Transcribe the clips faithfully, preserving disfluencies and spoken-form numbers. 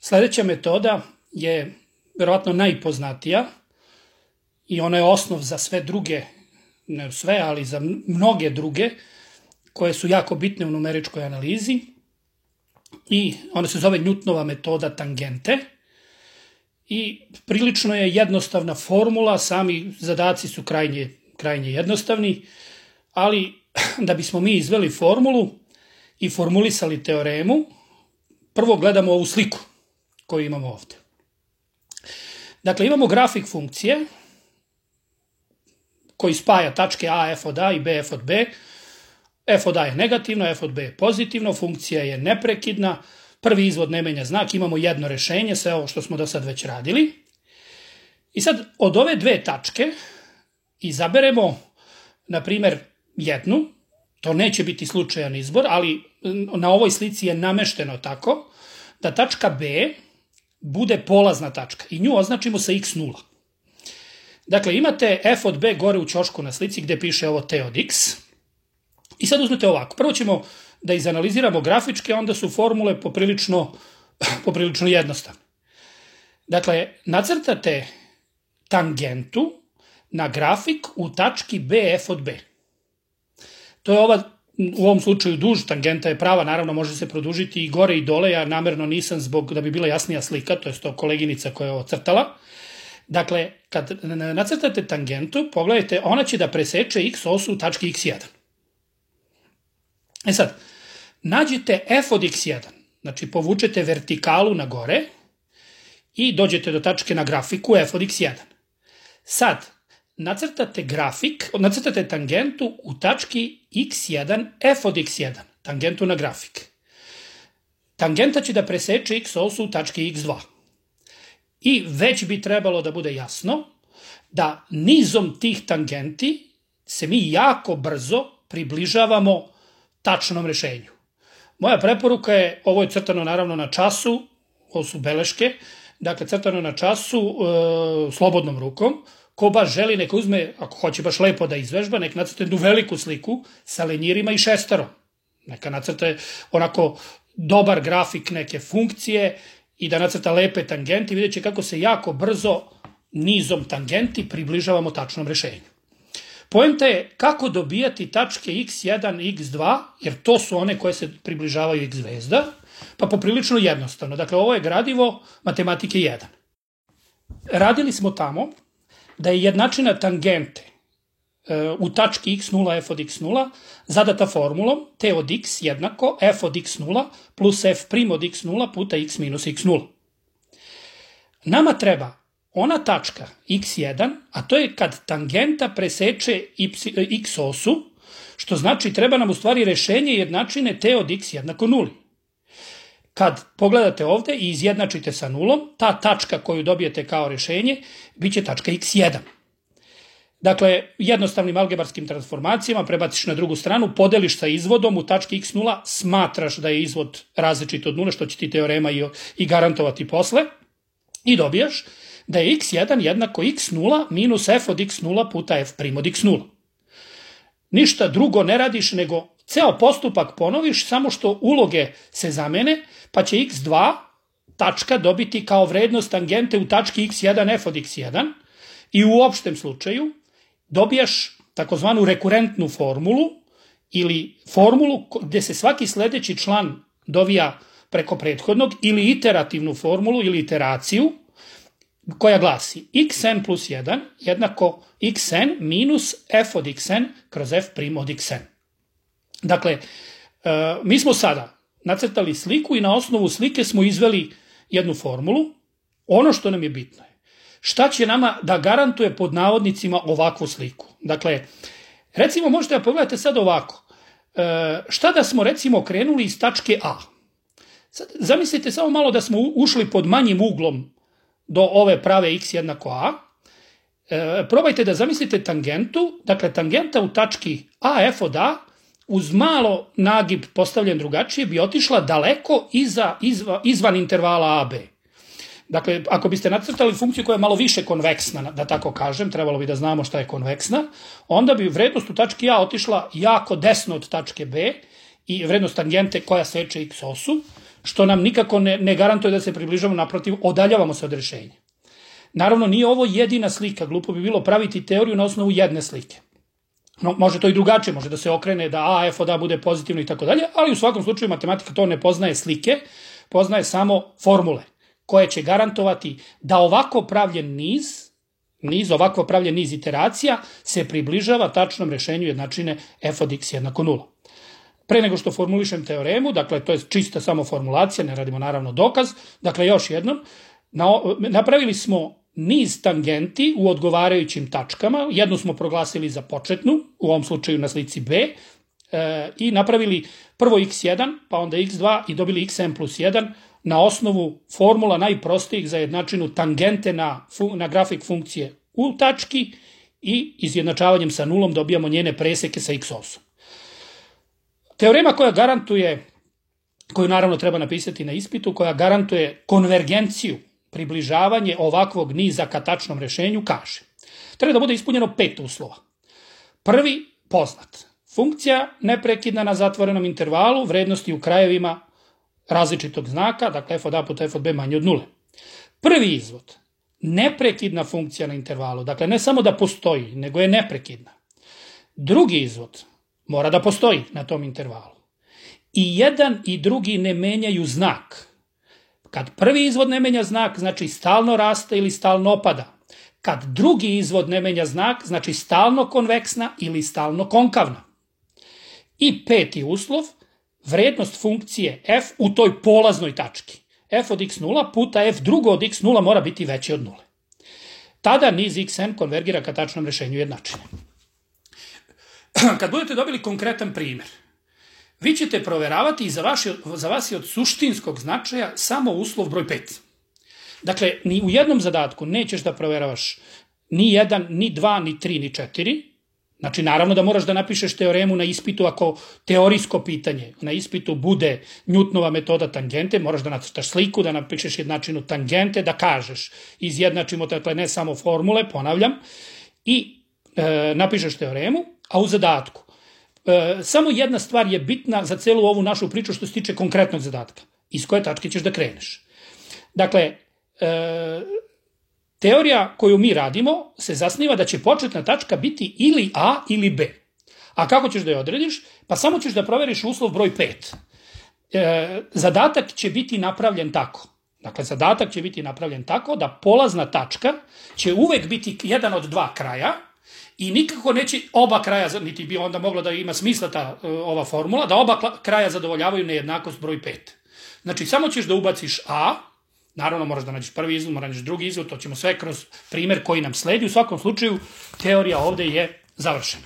Sledeća metoda je verovatno najpoznatija i ona je osnov za sve druge, ne sve, ali za mnoge druge, koje su jako bitne u numeričkoj analizi, i ona se zove Newtonova metoda tangente i prilično je jednostavna formula, sami zadaci su krajnje, krajnje jednostavni, ali da bismo mi izveli formulu i formulisali teoremu, prvo gledamo ovu sliku koju imamo ovde. Dakle, imamo grafik funkcije koji spaja tačke A f od A i B f od B. F od A je negativno, F od B je pozitivno, funkcija je neprekidna, prvi izvod ne menja znak, imamo jedno rešenje, sve ovo što smo do sad već radili. I sad od ove dve tačke izaberemo, na primer, jednu, to neće biti slučajan izbor, ali na ovoj slici je namešteno tako da tačka B bude polazna tačka i nju označimo sa x nula. Dakle, imate F od B gore u ćošku na slici gde piše ovo T od x. I sad uzmete ovako. Prvo ćemo da izanaliziramo grafičke, onda su formule poprilično, poprilično jednostavne. Dakle, nacrtate tangentu na grafik u tački B f od B. To je ova, u ovom slučaju duž, tangenta je prava, naravno može se produžiti i gore i dole, ja namerno nisam zbog da bi bila jasnija slika, to je to koleginica koja je ovo crtala. Dakle, kad nacrtate tangentu, pogledajte, ona će da preseče x osu u tački x jedan. E sad, nađete f od x jedan, znači povučete vertikalu na gore i dođete do tačke na grafiku f od x jedan. Sad, nacrtate grafik, nacrtate tangentu u tački x jedan f od x jedan, tangentu na grafik. Tangenta će da preseče x osu u tački x dva. I već bi trebalo da bude jasno da nizom tih tangenti se mi jako brzo približavamo tačnom rešenju. Moja preporuka je, ovo je crtano naravno na času, ovo su beleške, dakle crtano na času e, slobodnom rukom, ko baš želi neka uzme, ako hoće baš lepo da izvežba, neka nacrta jednu veliku sliku sa lenjirima i šestarom. Neka nacrta onako dobar grafik neke funkcije i da nacrta lepe tangenti, vidjet će kako se jako brzo nizom tangenti približavamo tačnom rešenju. Poenta je kako dobijati tačke x jedan i x dva, jer to su one koje se približavaju x zvezda, pa poprilično jednostavno. Dakle, ovo je gradivo matematike jedan. Radili smo tamo da je jednačina tangente u tački x nula f od x nula zadata formulom t od x jednako f od x nula plus f prim od x nula puta x minus x nula. Nama treba ona tačka x jedan, a to je kad tangenta preseče x osu, što znači treba nam u stvari rešenje jednačine t od x jednako nuli. Kad pogledate ovde i izjednačite sa nulom, ta tačka koju dobijete kao rešenje bit će tačka x jedan. Dakle, jednostavnim algebarskim transformacijama prebaciš na drugu stranu, podeliš sa izvodom u tački x nula, smatraš da je izvod različit od nule, što će ti teorema i, i garantovati posle, i dobijaš da je x jedan jednako x nula minus f od x nula puta f prim od x nula. Ništa drugo ne radiš nego ceo postupak ponoviš, samo što uloge se zamene, pa će x dva tačka dobiti kao vrednost tangente u tački x jedan f od x jedan i u opštem slučaju dobijaš takozvanu rekurentnu formulu ili formulu gde se svaki sledeći član dovija preko prethodnog ili iterativnu formulu ili iteraciju koja glasi xn plus jedan jednako xn minus f od xn kroz f prim od xn. Dakle, mi smo sada nacrtali sliku i na osnovu slike smo izveli jednu formulu. Ono što nam je bitno je šta će nama da garantuje pod navodnicima ovakvu sliku. Dakle, recimo možete da pogledate sad ovako. Šta da smo recimo krenuli iz tačke A? Sad, zamislite samo malo da smo ušli pod manjim uglom do ove prave x jednako a. E, probajte da zamislite tangentu, dakle tangenta u tački A f od A uz malo nagib postavljen drugačije bi otišla daleko iza, izva, izvan intervala A B. Dakle, ako biste nacrtali funkciju koja je malo više konveksna, da tako kažem, trebalo bi da znamo šta je konveksna, onda bi vrednost u tački A otišla jako desno od tačke B i vrednost tangente koja seče x osu, što nam nikako ne, ne garantuje da se približamo, naprotiv, odaljavamo se od rešenja. Naravno, nije ovo jedina slika, glupo bi bilo praviti teoriju na osnovu jedne slike. No, može to i drugačije, može da se okrene da a f od a bude pozitivno i tako dalje, ali u svakom slučaju matematika to ne poznaje slike, poznaje samo formule koje će garantovati da ovako pravljen niz, niz ovako pravljen niz iteracija se približava tačnom rešenju jednačine f od x jednako nula. Pre nego što formulišem teoremu, dakle to je čista samo formulacija, ne radimo naravno dokaz, dakle još jednom, napravili smo niz tangenti u odgovarajućim tačkama, jednu smo proglasili za početnu, u ovom slučaju na slici B, e, i napravili prvo x jedan, pa onda x dva i dobili xn plus jedan na osnovu formula najprostijih za jednačinu tangente na, na grafik funkcije u tački i izjednačavanjem sa nulom dobijamo njene preseke sa x osom. Teorema koja garantuje, koju naravno treba napisati na ispitu, koja garantuje konvergenciju, približavanje ovakvog niza ka tačnom rešenju, kaže: treba da bude ispunjeno pet uslova. Prvi, poznat. Funkcija neprekidna na zatvorenom intervalu, vrednosti u krajevima različitog znaka, dakle f od a puta f od b manje od nule. Prvi izvod, neprekidna funkcija na intervalu, dakle ne samo da postoji, nego je neprekidna. Drugi izvod, mora da postoji na tom intervalu. I jedan i drugi ne menjaju znak. Kad prvi izvod ne menja znak, znači stalno raste ili stalno opada. Kad drugi izvod ne menja znak, znači stalno konveksna ili stalno konkavna. I peti uslov, vrednost funkcije f u toj polaznoj tački. F od x nula puta f drugo od x nula mora biti veće od nule. Tada niz xn konvergira ka tačnom rešenju jednačine. Kad budete dobili konkretan primjer, vi ćete proveravati i za, vaši, za vas je od suštinskog značaja samo uslov broj pet. Dakle, ni u jednom zadatku nećeš da proveravaš ni jedan, ni dva, ni tri, ni četiri. Znači, naravno da moraš da napišeš teoremu na ispitu ako teorijsko pitanje na ispitu bude Newtonova metoda tangente, moraš da nacrtaš sliku, da napišeš jednačinu tangente, da kažeš izjednačimo, dakle ne samo formule, ponavljam, i e, napišeš teoremu, a u zadatku E, samo jedna stvar je bitna za celu ovu našu priču što se tiče konkretnog zadatka. Iz koje tačke ćeš da kreneš. Dakle, e, teorija koju mi radimo se zasniva da će početna tačka biti ili A ili B. A kako ćeš da je odrediš? Pa samo ćeš da proveriš uslov broj pet. E, zadatak će biti napravljen tako. Dakle, zadatak će biti napravljen tako da polazna tačka će uvek biti jedan od dva kraja, i nikako neće oba kraja, niti bi onda moglo da ima smisla ta ova formula, da oba kraja zadovoljavaju nejednakost broj pet. Znači, samo ćeš da ubaciš A, naravno moraš da nađeš prvi izvod, moraš da nađeš drugi izvod, to ćemo sve kroz primer koji nam sledi. U svakom slučaju, teorija ovde je završena.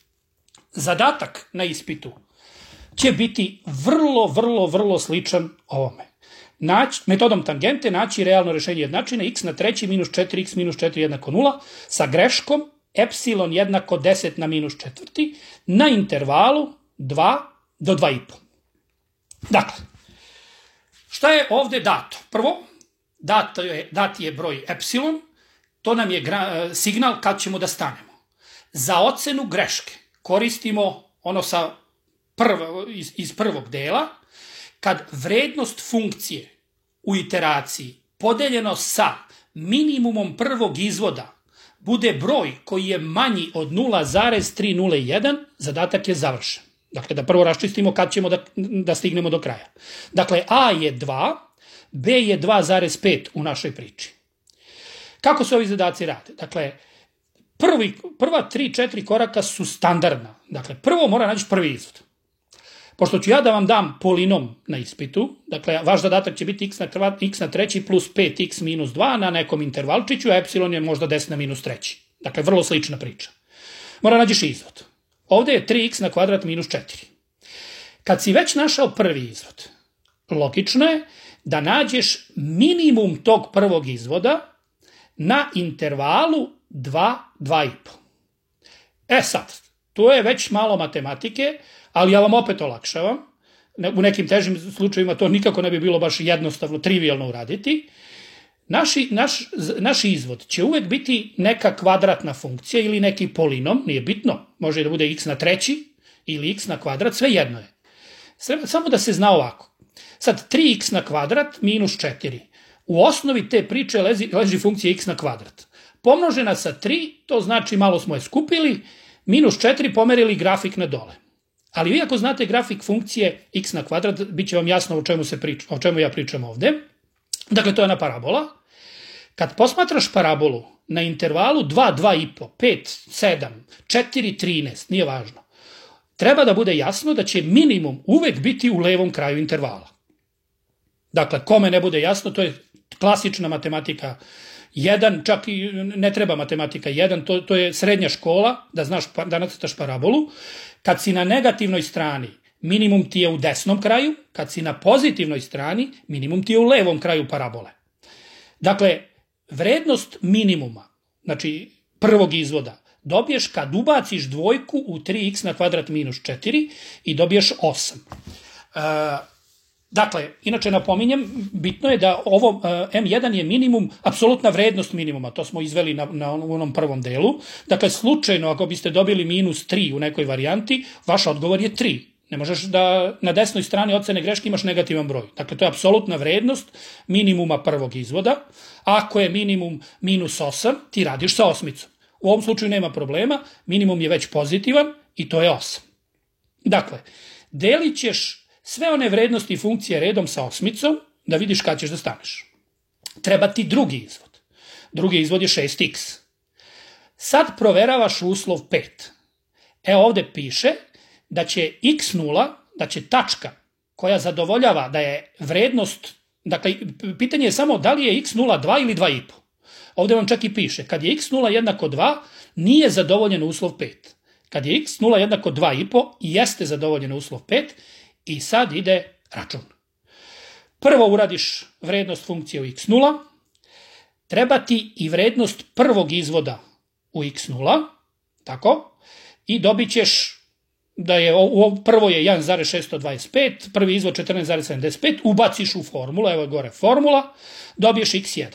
Zadatak na ispitu će biti vrlo, vrlo, vrlo sličan ovome. Naći, metodom tangente naći realno rešenje jednačine x na treći minus četiri x minus četiri jednako nula sa greškom epsilon jednako deset na minus četvrti na intervalu dva do dva i po. Dakle, šta je ovde dato? Prvo, dato je, dat je broj epsilon, to nam je gra, signal kad ćemo da stanemo. Za ocenu greške koristimo ono sa prvo, iz, iz prvog dela, kad vrednost funkcije u iteraciji podeljeno sa minimumom prvog izvoda bude broj koji je manji od nula zarez tri nula jedan, zadatak je završen. Dakle, da prvo raščistimo kad ćemo da, da stignemo do kraja. Dakle, A je dva, B je dva zarez pet u našoj priči. Kako se ovi zadaci rade? Dakle, prvi, prva tri, četiri koraka su standardna. Dakle, prvo mora naći prvi izvod. Pošto ću ja da vam dam polinom na ispitu, dakle, vaš zadatak će biti x na, x na treći plus pet x minus dva na nekom intervalčiću, a epsilon je možda deset na minus treći. Dakle, vrlo slična priča. Mora nađeš izvod. Ovde je tri x na kvadrat minus četiri. Kad si već našao prvi izvod, logično je da nađeš minimum tog prvog izvoda na intervalu dva, dva i po. E sad, tu je već malo matematike, ali ja vam opet olakšavam. U nekim težim slučajevima to nikako ne bi bilo baš jednostavno, trivialno uraditi. Naši, naš, naš izvod će uvek biti neka kvadratna funkcija ili neki polinom, nije bitno, može da bude x na treći ili x na kvadrat, sve jedno je. Samo da se zna ovako. Sad, tri x na kvadrat minus četiri. U osnovi te priče leži, leži funkcija x na kvadrat. Pomnožena sa tri, to znači malo smo je skupili, minus četiri pomerili grafik na dole. Ali vi ako znate grafik funkcije x na kvadrat, bit će vam jasno o čemu, se priča, o čemu ja pričam ovde. Dakle, to je jedna parabola. Kad posmatraš parabolu na intervalu dva, dva i po, pet, sedam, četiri, trinaest, nije važno, treba da bude jasno da će minimum uvek biti u levom kraju intervala. Dakle, kome ne bude jasno, to je klasična matematika jedan, čak i ne treba matematika jedan, to, to je srednja škola, da znaš da nacrtaš parabolu. Kad si na negativnoj strani, minimum ti je u desnom kraju, kad si na pozitivnoj strani, minimum ti je u levom kraju parabole. Dakle, vrednost minimuma, znači prvog izvoda, dobiješ kad ubaciš dvojku u tri x na kvadrat minus četiri i dobiješ osam. Uh, Dakle, inače napominjem, bitno je da ovo uh, em jedan je minimum, apsolutna vrednost minimuma, to smo izveli na, na onom prvom delu. Dakle, slučajno ako biste dobili minus tri u nekoj varijanti, vaš odgovor je tri. Ne možeš da na desnoj strani ocene greške imaš negativan broj. Dakle, to je apsolutna vrednost minimuma prvog izvoda. Ako je minimum minus osam, ti radiš sa osmicom. U ovom slučaju nema problema, minimum je već pozitivan i to je osam. Dakle, delit ćeš sve one vrednosti funkcije redom sa osmicom da vidiš kad ćeš da staneš. Treba ti drugi izvod. Drugi izvod je šest x. Sad proveravaš uslov pet. E ovde piše da će x nula, da će tačka koja zadovoljava da je vrednost, dakle, pitanje je samo da li je x nula dva ili dva i po. Ovde vam čak i piše, kad je x nula jednako dva, nije zadovoljen uslov pet. Kad je x nula jednako dva i po, jeste zadovoljen uslov pet i sad ide račun. Prvo uradiš vrednost funkcije u x nula, treba ti i vrednost prvog izvoda u x nula, tako, i dobit ćeš da je u prvo je jedan zarez šessto dvadeset pet, prvi izvod četrnaest zarez sedamdeset pet, ubaciš u formulu, evo je gore formula, dobiješ x jedan.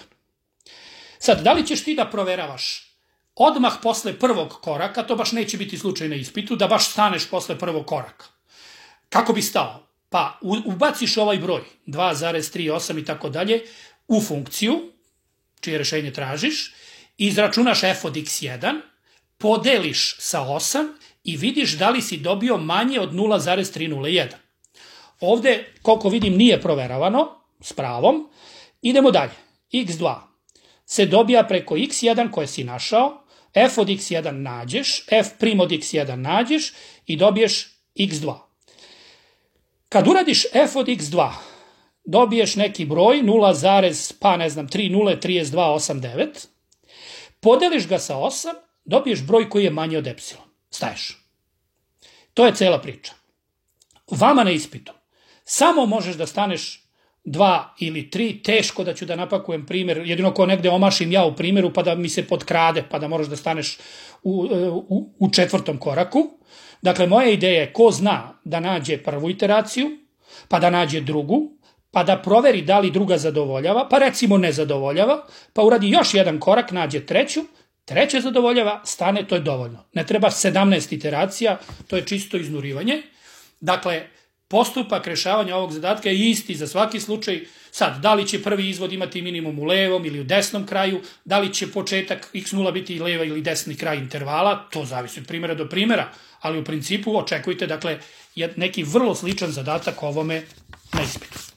Sad, da li ćeš ti da proveravaš odmah posle prvog koraka, to baš neće biti slučaj na ispitu, da baš staneš posle prvog koraka. Kako bi stao? Pa ubaciš ovaj broj, dva zarez tri osam i tako dalje, u funkciju, čije rešenje tražiš, izračunaš f od x jedan, podeliš sa osam i vidiš da li si dobio manje od nula zarez tri nula jedan. Ovde, koliko vidim, nije proveravano, s pravom. Idemo dalje. x dva se dobija preko x jedan koje si našao, f od x jedan nađeš, f prim od x jedan nađeš i dobiješ x dva. Kad uradiš f od x dva, dobiješ neki broj, nula, pa ne znam, tri nula trideset dva osamdeset devet, podeliš ga sa osam, dobiješ broj koji je manji od epsilon. Staješ. To je cela priča. Vama na ispitu samo možeš da staneš dva ili tri, teško da ću da napakujem primjer, jedino ko negde omašim ja u primjeru pa da mi se potkrade, pa da moraš da staneš u, u, u četvrtom koraku. Dakle, moja ideja je ko zna da nađe prvu iteraciju, pa da nađe drugu, pa da proveri da li druga zadovoljava, pa recimo ne zadovoljava, pa uradi još jedan korak, nađe treću, treće zadovoljava, stane, to je dovoljno. Ne treba sedamnaest iteracija, to je čisto iznurivanje. Dakle, postupak rešavanja ovog zadatka je isti za svaki slučaj. Sad, da li će prvi izvod imati minimum u levom ili u desnom kraju, da li će početak x nula biti leva ili desni kraj intervala, to zavisi od primjera do primjera, ali u principu očekujte, dakle, neki vrlo sličan zadatak ovome na ispitu.